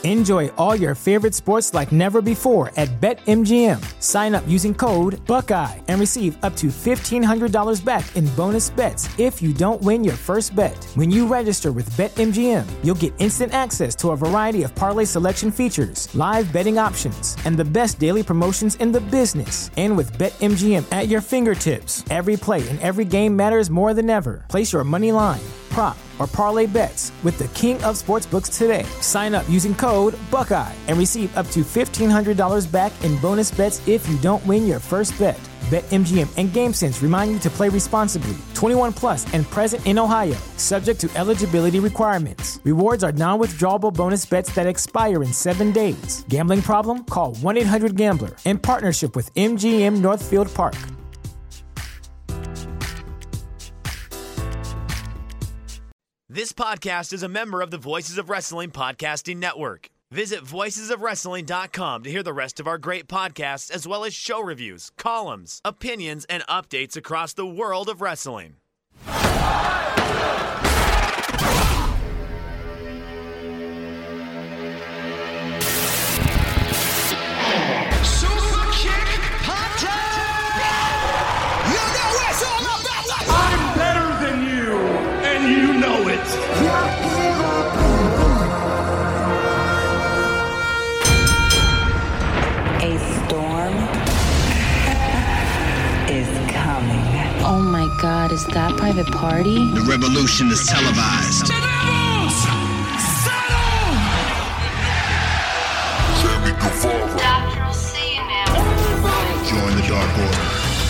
Enjoy all your favorite sports like never before at BetMGM. Sign up using code Buckeye and receive up to $1,500 back in bonus bets if you don't win your first bet. When you register with BetMGM, you'll get instant access to a variety of parlay selection features, live betting options, and the best daily promotions in the business. And with BetMGM at your fingertips, every play and every game matters more than ever. Place your money line, prop, or parlay bets with the king of sportsbooks today. Sign up using code Buckeye and receive up to $1,500 back in bonus bets if you don't win your first bet. BetMGM and GameSense remind you to play responsibly. 21 plus and present in Ohio, subject to eligibility requirements. Rewards are non-withdrawable bonus bets that expire in 7 days. Gambling problem? Call 1-800-GAMBLER. In partnership with MGM Northfield Park. This podcast is a member of the Voices of Wrestling Podcasting Network. Visit voicesofwrestling.com to hear the rest of our great podcasts, as well as show reviews, columns, opinions, and updates across the world of wrestling. Super kick, hot tag! You know it's all about the... I'm better than you, and you know it. A storm is coming. Oh my God, is that Private Party? The revolution is televised. Sammy Guevara. Doctor will see you now. Join the Dark Order.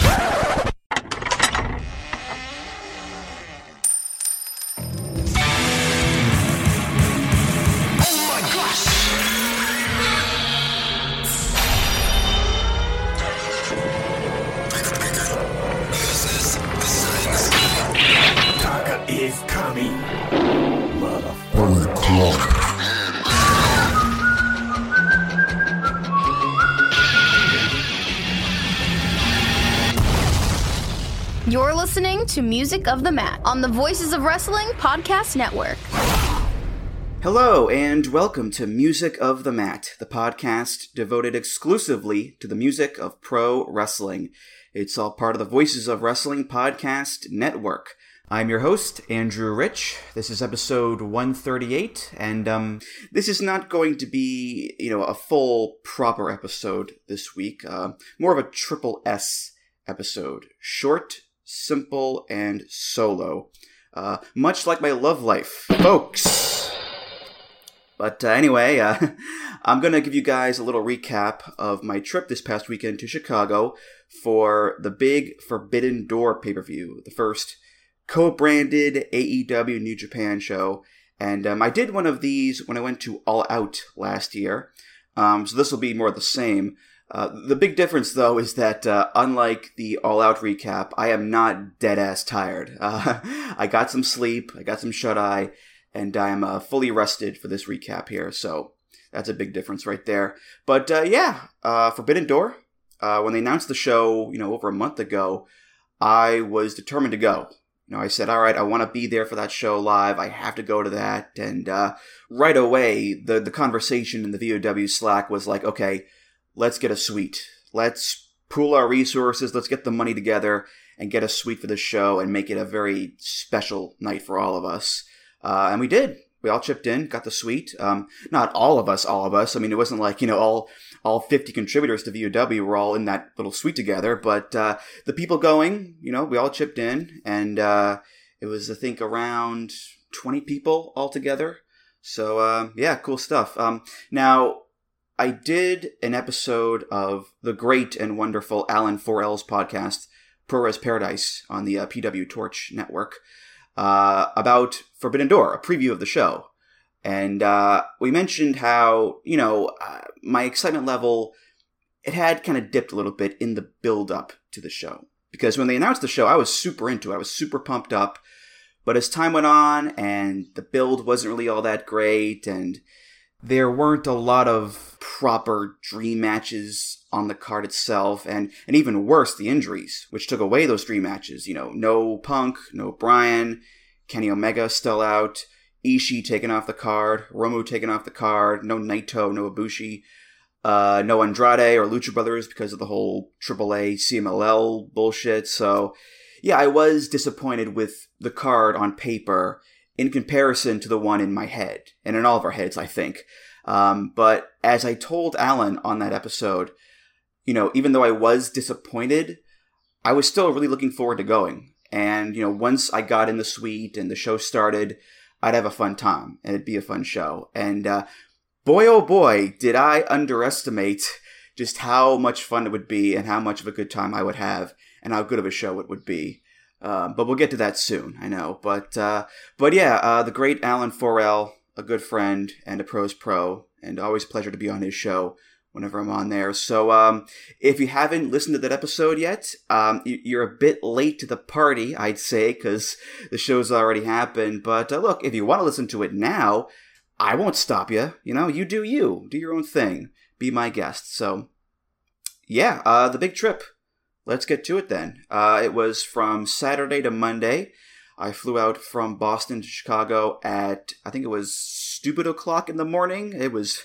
Is coming. Holy Clark. You're listening to Music of the Mat on the Voices of Wrestling Podcast Network. Hello, and welcome to Music of the Mat, the podcast devoted exclusively to the music of pro wrestling. It's all part of the Voices of Wrestling Podcast Network. I'm your host, Andrew Rich. This is episode 138, and this is not going to be, a full, proper episode this week. More of a triple S episode. Short, simple, and solo. Much like my love life, folks. But anyway, I'm going to give you guys a little recap of my trip this past weekend to Chicago for the big Forbidden Door pay-per-view, the first co-branded AEW New Japan show, and I did one of these when I went to All Out last year, so this will be more of the same. The big difference, though, is that unlike the All Out recap, I am not dead-ass tired. I got some sleep, I got some shut-eye, and I'm fully rested for this recap here, so that's a big difference right there. But Forbidden Door, when they announced the show, over a month ago, I was determined to go. I said, all right, I want to be there for that show live. I have to go to that. And right away, the conversation in the VOW Slack was like, okay, let's get a suite. Let's pool our resources. Let's get the money together and get a suite for the show and make it a very special night for all of us. And we did. We all chipped in, got the suite. Not all of us. I mean, it wasn't like, all 50 contributors to VOW were all in that little suite together. But the people going, we all chipped in. And it was, I think, around 20 people altogether. So, cool stuff. Now, I did an episode of the great and wonderful Alan 4L's podcast, ProRes Paradise, on the PW Torch network, about Forbidden Door, a preview of the show. And we mentioned how, my excitement level, it had kind of dipped a little bit in the build-up to the show. Because when they announced the show, I was super into it. I was super pumped up. But as time went on, and the build wasn't really all that great, and there weren't a lot of proper dream matches on the card itself, and even worse, the injuries, which took away those dream matches. No Punk, no Bryan, Kenny Omega still out, Ishii taken off the card, Romu taken off the card, no Naito, no Ibushi, no Andrade or Lucha Brothers because of the whole AAA CMLL bullshit. So, yeah, I was disappointed with the card on paper in comparison to the one in my head, and in all of our heads, I think. But as I told Alan on that episode, you know, even though I was disappointed, I was still really looking forward to going. And, you know, once I got in the suite and the show started, I'd have a fun time, and it'd be a fun show. And boy, oh boy, did I underestimate just how much fun it would be and how much of a good time I would have and how good of a show it would be. But we'll get to that soon, I know. But yeah, the great Alan Forel, a good friend and a pro's pro, and always a pleasure to be on his show whenever I'm on there. So if you haven't listened to that episode yet, you're a bit late to the party, I'd say, because the show's already happened. But look, if you want to listen to it now, I won't stop you. You know, you. Do your own thing. Be my guest. So, yeah, the big trip. Let's get to it then. It was from Saturday to Monday. I flew out from Boston to Chicago at, I think it was stupid o'clock in the morning. It was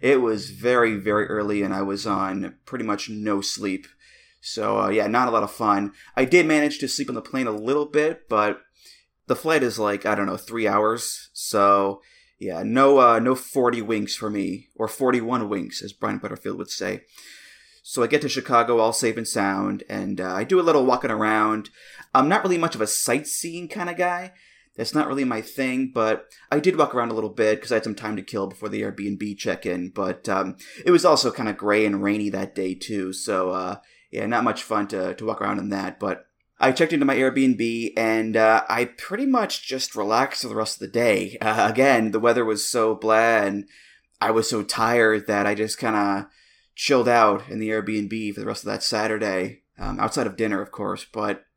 very, very early, and I was on pretty much no sleep. So, yeah, not a lot of fun. I did manage to sleep on the plane a little bit, but the flight is like, I don't know, 3 hours. So, yeah, no 40 winks for me, or 41 winks, as Brian Butterfield would say. So I get to Chicago all safe and sound, and I do a little walking around. I'm not really much of a sightseeing kind of guy. That's not really my thing, but I did walk around a little bit because I had some time to kill before the Airbnb check-in. But it was also kind of gray and rainy that day, too. So, yeah, not much fun to walk around in that. But I checked into my Airbnb, and I pretty much just relaxed for the rest of the day. Again, the weather was so blah, and I was so tired that I just kind of chilled out in the Airbnb for the rest of that Saturday, outside of dinner, of course. But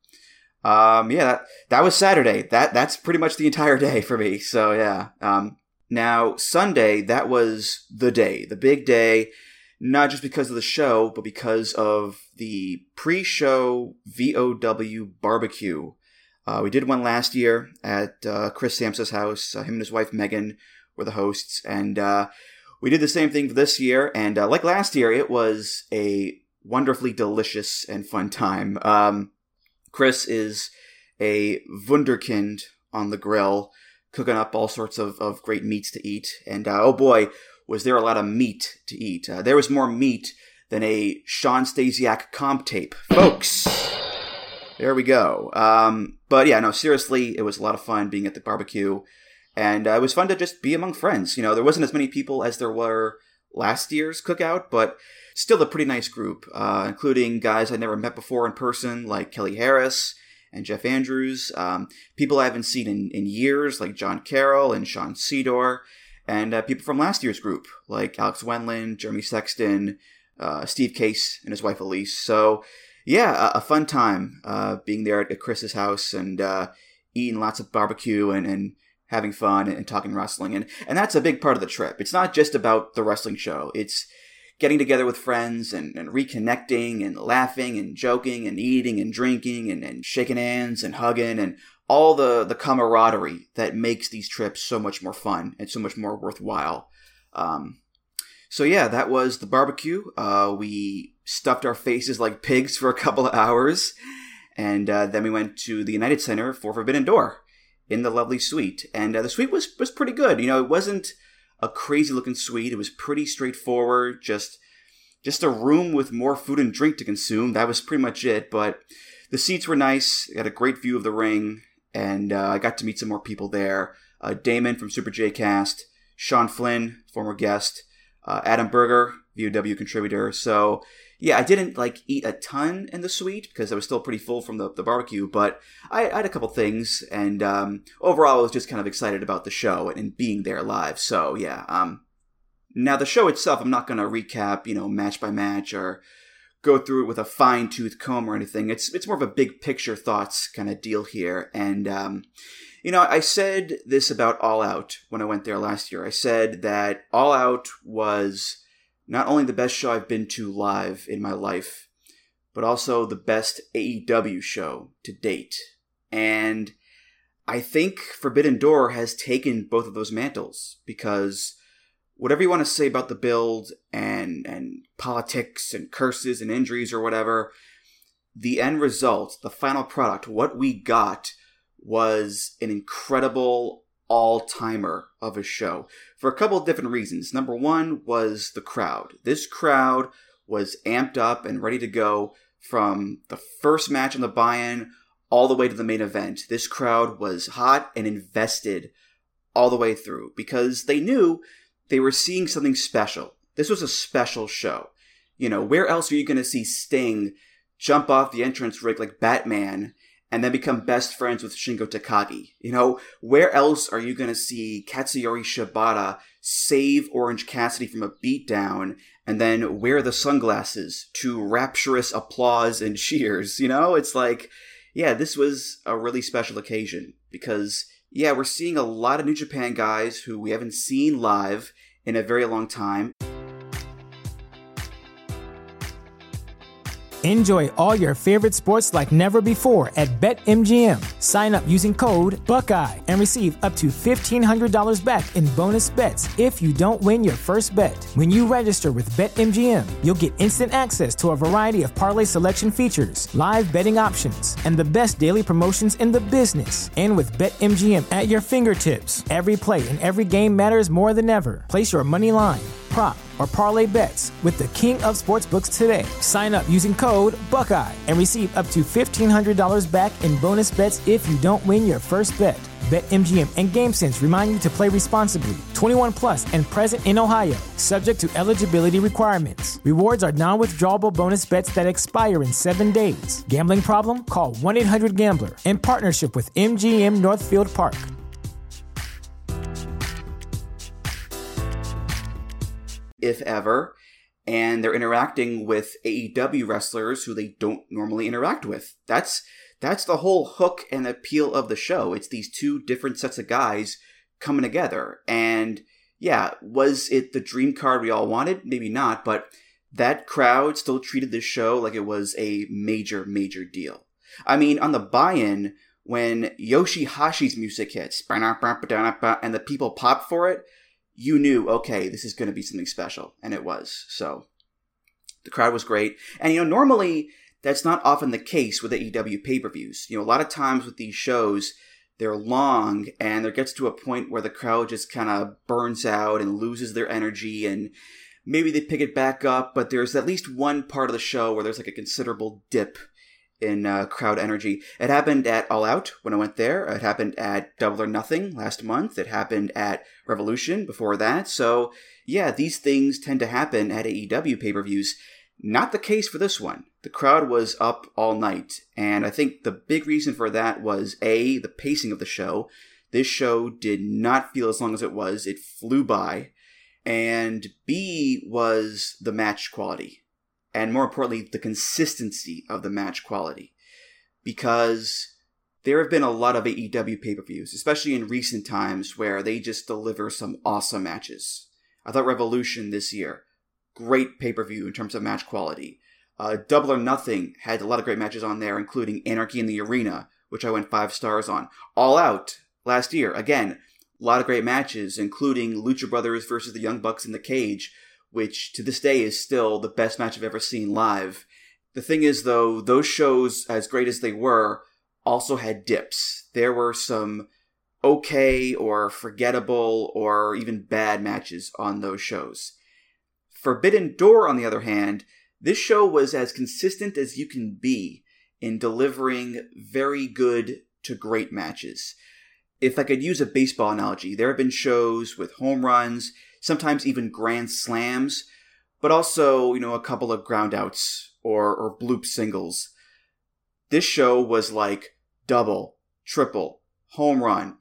yeah, that was Saturday. That's pretty much the entire day for me. So yeah. Now Sunday, that was the day, the big day, not just because of the show, but because of the pre-show VOW barbecue. We did one last year at Chris Samsa's house. Him and his wife Megan were the hosts, and we did the same thing for this year, and like last year, it was a wonderfully delicious and fun time. Chris is a wunderkind on the grill, cooking up all sorts of great meats to eat, and oh boy, was there a lot of meat to eat. There was more meat than a Sean Stasiak comp tape. Folks, there we go. But yeah, no, seriously, it was a lot of fun being at the barbecue. And it was fun to just be among friends. You know, there wasn't as many people as there were last year's cookout, but still a pretty nice group, including guys I'd never met before in person, like Kelly Harris and Jeff Andrews, people I haven't seen in years, like John Carroll and Sean Sedor, and people from last year's group, like Alex Wendland, Jeremy Sexton, Steve Case, and his wife Elise. So, yeah, a fun time being there at Chris's house and eating lots of barbecue and having fun and talking wrestling. And that's a big part of the trip. It's not just about the wrestling show. It's getting together with friends and reconnecting and laughing and joking and eating and drinking and shaking hands and hugging and all the camaraderie that makes these trips so much more fun and so much more worthwhile. So yeah, that was the barbecue. We stuffed our faces like pigs for a couple of hours. And then we went to the United Center for Forbidden Door in the lovely suite. And the suite was pretty good. You know, it wasn't a crazy looking suite. It was pretty straightforward. Just a room with more food and drink to consume. That was pretty much it. But the seats were nice. It had a great view of the ring. And I got to meet some more people there. Damon from Super J Cast, Sean Flynn, former guest, Adam Berger, VOW contributor. So yeah, I didn't eat a ton in the suite because I was still pretty full from the barbecue, but I had a couple things, and overall I was just kind of excited about the show and being there live. So yeah, now the show itself, I'm not going to recap, match by match or go through it with a fine-tooth comb or anything. It's more of a big picture thoughts kind of deal here. And I said this about All Out when I went there last year. I said that All Out was not only the best show I've been to live in my life, but also the best AEW show to date. And I think Forbidden Door has taken both of those mantles, because whatever you want to say about the build and politics and curses and injuries or whatever, the end result, the final product, what we got was an incredible all-timer of a show for a couple of different reasons. Number one was the crowd. This crowd was amped up and ready to go from the first match on the buy-in all the way to the main event. This crowd was hot and invested all the way through because they knew they were seeing something special. This was a special show. You know, where else are you going to see Sting jump off the entrance rig like Batman and then become best friends with Shingo Takagi? You know, where else are you going to see Katsuyori Shibata save Orange Cassidy from a beatdown and then wear the sunglasses to rapturous applause and cheers? You know, it's like, yeah, this was a really special occasion because, yeah, we're seeing a lot of New Japan guys who we haven't seen live in a very long time. Enjoy all your favorite sports like never before at BetMGM. Sign up using code Buckeye and receive up to $1,500 back in bonus bets if you don't win your first bet. When you register with BetMGM, you'll get instant access to a variety of parlay selection features, live betting options, and the best daily promotions in the business. And with BetMGM at your fingertips, every play and every game matters more than ever. Place your money line, prop, or parlay bets with the king of sportsbooks today. Sign up using code Buckeye and receive up to $1,500 back in bonus bets if you don't win your first bet. BetMGM and GameSense remind you to play responsibly. 21 plus and present in Ohio, subject to eligibility requirements. Rewards are non-withdrawable bonus bets that expire in 7 days. Gambling problem? Call 1-800-GAMBLER. In partnership with MGM Northfield Park. If ever, and they're interacting with AEW wrestlers who they don't normally interact with. That's the whole hook and appeal of the show. It's these two different sets of guys coming together. And yeah, was it the dream card we all wanted? Maybe not, but that crowd still treated this show like it was a major, major deal. I mean, on the buy-in, when Yoshi-Hashi's music hits, and the people pop for it, you knew, okay, this is going to be something special. And it was. So the crowd was great. And, you know, normally that's not often the case with AEW pay-per-views. You know, a lot of times with these shows, they're long and there gets to a point where the crowd just kind of burns out and loses their energy and maybe they pick it back up. But there's at least one part of the show where there's like a considerable dip in crowd energy. It happened at All Out when I went there. It happened at Double or Nothing last month. It happened at Revolution before that. So yeah, these things tend to happen at AEW pay-per-views. Not the case for this one. The crowd was up all night. And I think the big reason for that was A, the pacing of the show. This show did not feel as long as it was. It flew by. And B was the match quality. And more importantly, the consistency of the match quality. Because there have been a lot of AEW pay-per-views, especially in recent times, where they just deliver some awesome matches. I thought Revolution this year, great pay-per-view in terms of match quality. Double or Nothing had a lot of great matches on there, including Anarchy in the Arena, which I went 5 stars on. All Out last year, again, a lot of great matches, including Lucha Brothers versus the Young Bucks in the Cage, which to this day is still the best match I've ever seen live. The thing is, though, those shows, as great as they were, also had dips. There were some okay or forgettable or even bad matches on those shows. Forbidden Door, on the other hand, this show was as consistent as you can be in delivering very good to great matches. If I could use a baseball analogy, there have been shows with home runs, sometimes even grand slams, but also, you know, a couple of ground outs or bloop singles. This show was like double, triple, home run,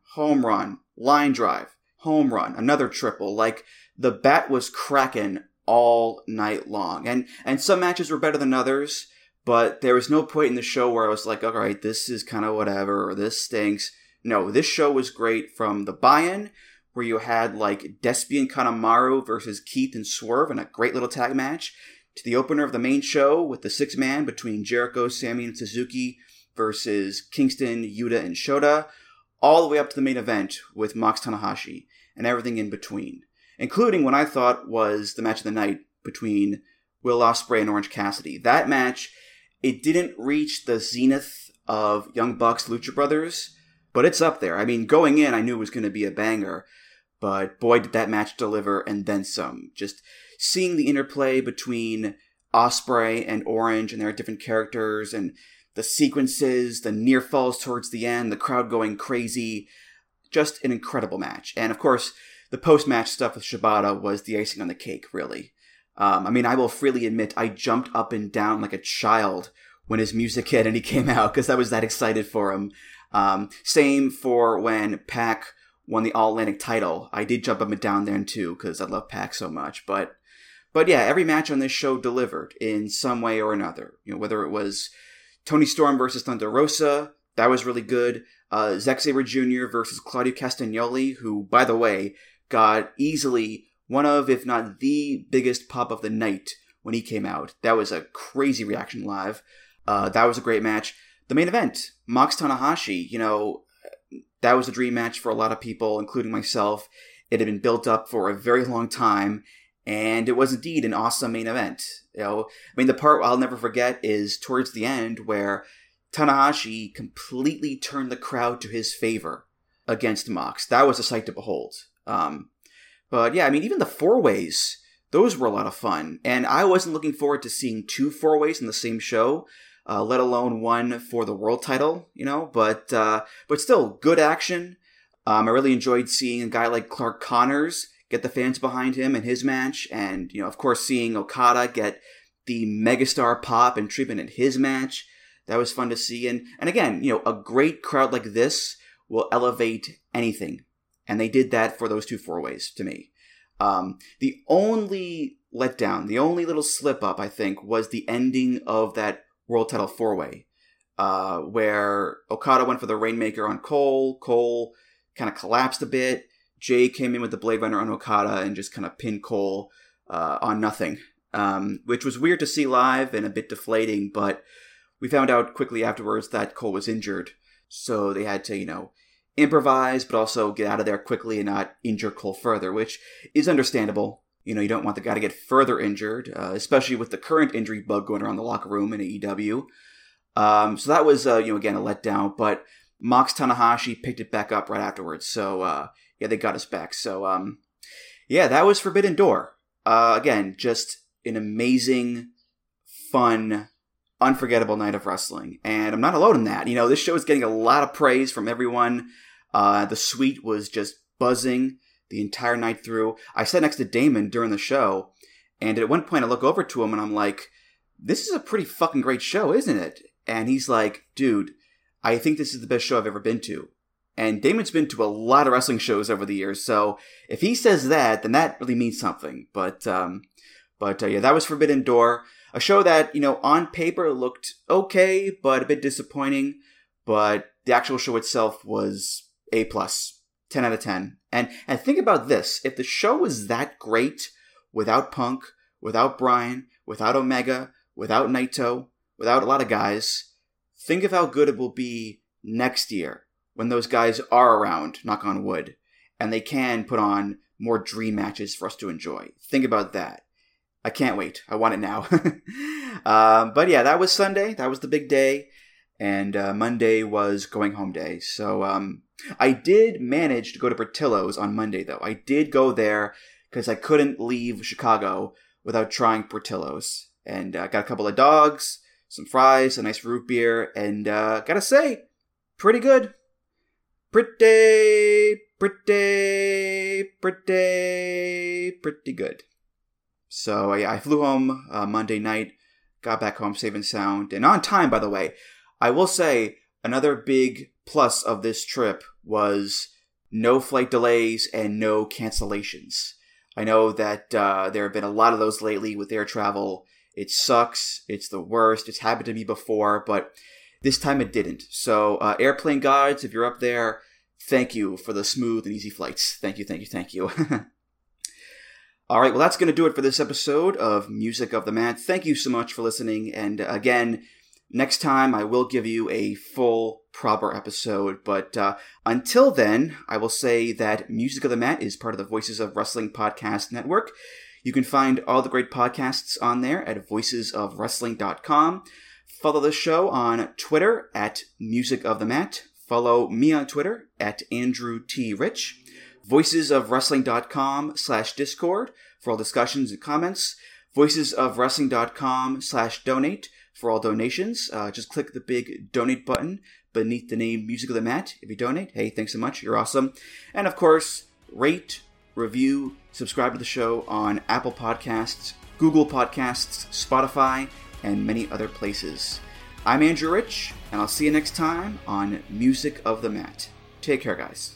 line drive, home run, another triple. Like the bat was cracking all night long. And some matches were better than others, but there was no point in the show where I was like, all right, this is kind of whatever, or this stinks. No, this show was great from the buy-in, where you had like Despy and Kanemaru versus Keith and Swerve in a great little tag match, to the opener of the main show with the 6-man between Jericho, Sammy, and Suzuki versus Kingston, Yuta, and Shota, all the way up to the main event with Mox Tanahashi and everything in between, including what I thought was the match of the night between Will Ospreay and Orange Cassidy. That match, it didn't reach the zenith of Young Bucks Lucha Brothers, but it's up there. I mean, going in, I knew it was going to be a banger, but boy, did that match deliver, and then some. Just seeing the interplay between Ospreay and Orange and their different characters, and the sequences, the near falls towards the end, the crowd going crazy. Just an incredible match. And of course, the post-match stuff with Shibata was the icing on the cake, really. I mean, I will freely admit I jumped up and down like a child when his music hit and he came out, because I was that excited for him. Same for when Pac won the All-Atlantic title. I did jump up and down then too, because I love Pac so much. But yeah, every match on this show delivered in some way or another. You know, whether it was Tony Storm versus Thunder Rosa, that was really good. Zack Sabre Jr. versus Claudio Castagnoli, who, by the way, got easily one of, if not the biggest pop of the night when he came out. That was a crazy reaction live. That was a great match. The main event, Mox Tanahashi, you know, that was a dream match for a lot of people, including myself. It had been built up for a very long time, and it was indeed an awesome main event. You know, I mean, the part I'll never forget is towards the end where Tanahashi completely turned the crowd to his favor against Mox. That was a sight to behold. But yeah, I mean, even the four-ways, those were a lot of fun. And I wasn't looking forward to seeing 2 four-ways in the same show, let alone one for the world title, you know, but still, good action. I really enjoyed seeing a guy like Clark Connors get the fans behind him in his match, and, you know, of course, seeing Okada get the megastar pop and treatment in his match. That was fun to see, and again, you know, a great crowd like this will elevate anything, and they did that for those 2 four-ways to me. The only letdown, the only little slip-up, I think, was the ending of that world title four-way, where Okada went for the Rainmaker on Cole. Cole kind of collapsed a bit. Jay came in with the Blade Runner on Okada and just kind of pinned Cole on nothing, which was weird to see live and a bit deflating, but we found out quickly afterwards that Cole was injured, so they had to, you know, improvise, but also get out of there quickly and not injure Cole further, which is understandable. You know, you don't want the guy to get further injured, especially with the current injury bug going around the locker room in AEW. So that was, you know, again, a letdown, but Mox Tanahashi picked it back up right afterwards, so yeah, they got us back. So, yeah, that was Forbidden Door. Again, just an amazing, fun, unforgettable night of wrestling. And I'm not alone in that. You know, this show is getting a lot of praise from everyone. The suite was just buzzing the entire night through. I sat next to Damon during the show, and at one point I look over to him and I'm like, this is a pretty fucking great show, isn't it? And he's like, dude, I think this is the best show I've ever been to. And Damon's been to a lot of wrestling shows over the years, so if he says that, then that really means something. But yeah, that was Forbidden Door. A show that, you know, on paper looked okay, but a bit disappointing. But the actual show itself was A+, 10 out of 10. And think about this. If the show was that great without Punk, without Bryan, without Omega, without Naito, without a lot of guys, think of how good it will be next year when those guys are around, knock on wood, and they can put on more dream matches for us to enjoy. Think about that. I can't wait. I want it now. But yeah, that was Sunday. That was the big day. And Monday was going home day. So I did manage to go to Portillo's on Monday, though. I did go there because I couldn't leave Chicago without trying Portillo's. And got a couple of dogs, some fries, a nice root beer, and gotta say, pretty good. Pretty good. So yeah, I flew home Monday night, got back home safe and sound, and on time, by the way. I will say, another big plus of this trip was no flight delays and no cancellations. I know that there have been a lot of those lately with air travel. It sucks. It's the worst. It's happened to me before, but this time it didn't. So, airplane gods, if you're up there, thank you for the smooth and easy flights. Thank you. All right, well, that's going to do it for this episode of Music of the Mat. Thank you so much for listening. And again, Next time, I will give you a full, proper episode, but until then, I will say that Music of the Mat is part of the Voices of Wrestling Podcast Network. You can find all the great podcasts on there at voicesofwrestling.com. Follow the show on Twitter at Music of the Mat. Follow me on Twitter at Andrew T. Rich. voicesofwrestling.com/Discord for all discussions and comments. voicesofwrestling.com/donate for all donations. Just click the big donate button beneath the name Music of the Mat. If you donate, hey, thanks so much. You're awesome. And of course, rate, review, subscribe to the show on Apple Podcasts, Google Podcasts, Spotify, and many other places. I'm Andrew Rich, and I'll see you next time on Music of the Mat. Take care, guys.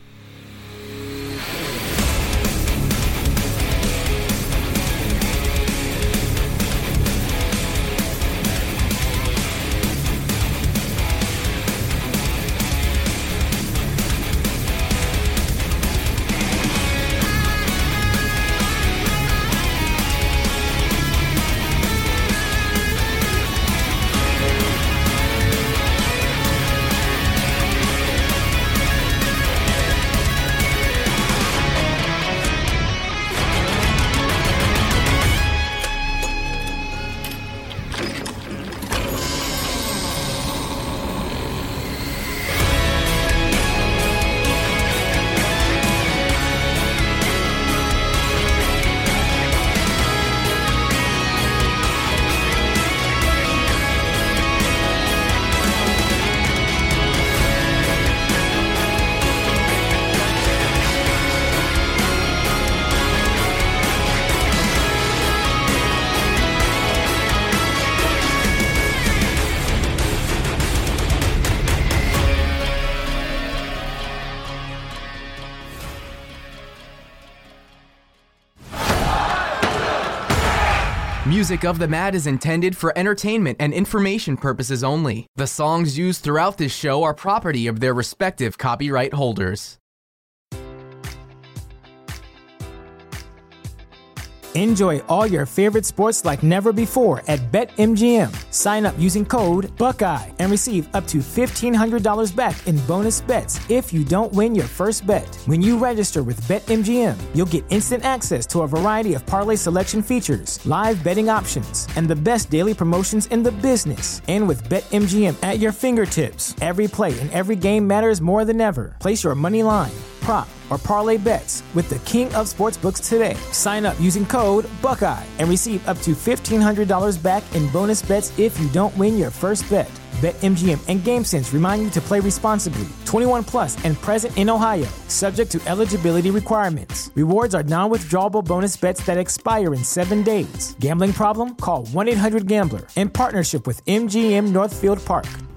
Music of the Mat is intended for entertainment and information purposes only. The songs used throughout this show are property of their respective copyright holders. Enjoy all your favorite sports like never before at BetMGM. Sign up using code Buckeye and receive up to $1,500 back in bonus bets if you don't win your first bet. When you register with BetMGM, you'll get instant access to a variety of parlay selection features, live betting options, and the best daily promotions in the business. And with BetMGM at your fingertips, every play and every game matters more than ever. Place your money line, prop, or parlay bets with the king of sportsbooks today. Sign up using code Buckeye and receive up to $1,500 back in bonus bets if you don't win your first bet. BetMGM and GameSense remind you to play responsibly. 21 plus and present in Ohio, subject to eligibility requirements. Rewards are non-withdrawable bonus bets that expire in 7 days. Gambling problem? Call 1-800-GAMBLER in partnership with MGM Northfield Park.